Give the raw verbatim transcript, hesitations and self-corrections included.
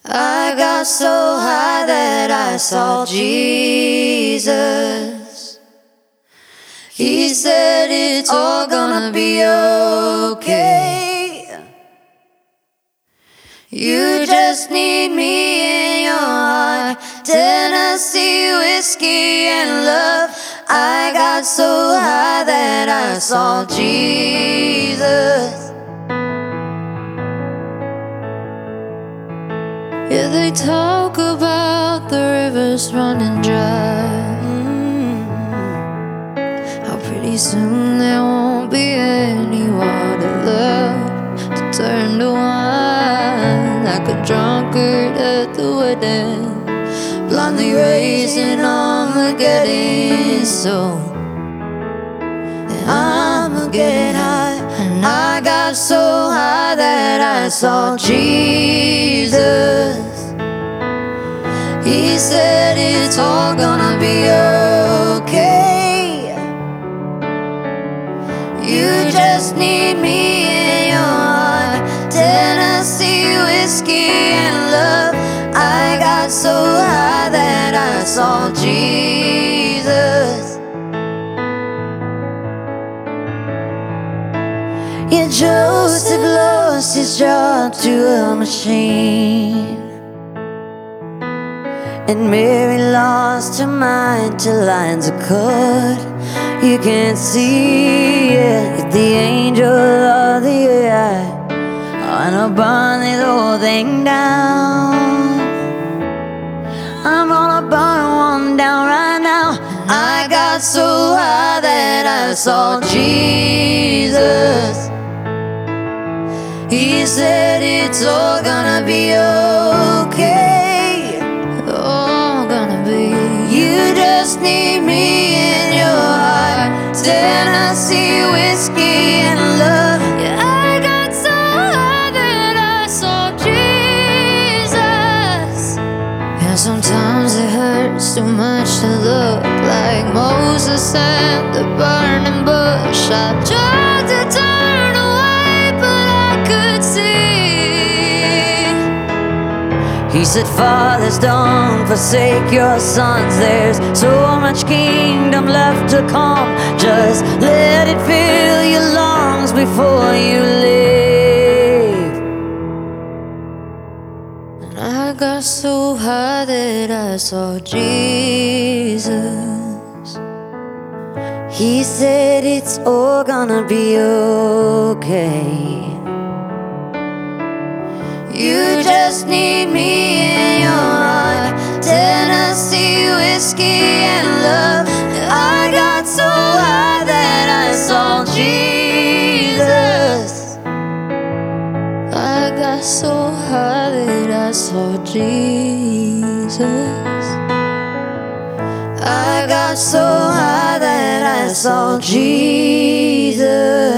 I got so high that I saw Jesus. He said it's all gonna be okay. You just need me in your heart, Tennessee whiskey and love. I got so high that I saw Jesus. Yeah, they talk about the rivers running dry. Mm-hmm. How pretty soon there won't be any water left to turn to wine, like a drunkard at the wedding, blindly racing on the getting so. And I'ma get high, and I got so high that I saw Jesus. He said it's all gonna be okay. You just need me in your heart, Tennessee whiskey and love. I got so high that I saw Jesus. Yeah, Joseph lost his job to a machine, and Mary lost her mind till lines are cut. You can't see it, the angel of the air, gonna burn this whole thing down. I'm gonna burn one down right now. I got so high that I saw Jesus. He said it's all gonna be okay. All gonna be. You just need me in your heart, Tennessee whiskey and love. Yeah, I got so high that I saw Jesus. And sometimes it hurts too much to look like Moses and the burning bush. I tried to turn away, but I could see. He said, fathers, don't forsake your sons. There's so much kingdom left to come. Just let it fill your lungs before you leave. And I got so high that I saw Jesus. He said it's all gonna be okay. You just need me in your heart, Tennessee whiskey and love. I got so high that I saw Jesus. I got so high that I saw Jesus. I got so high that I saw Jesus.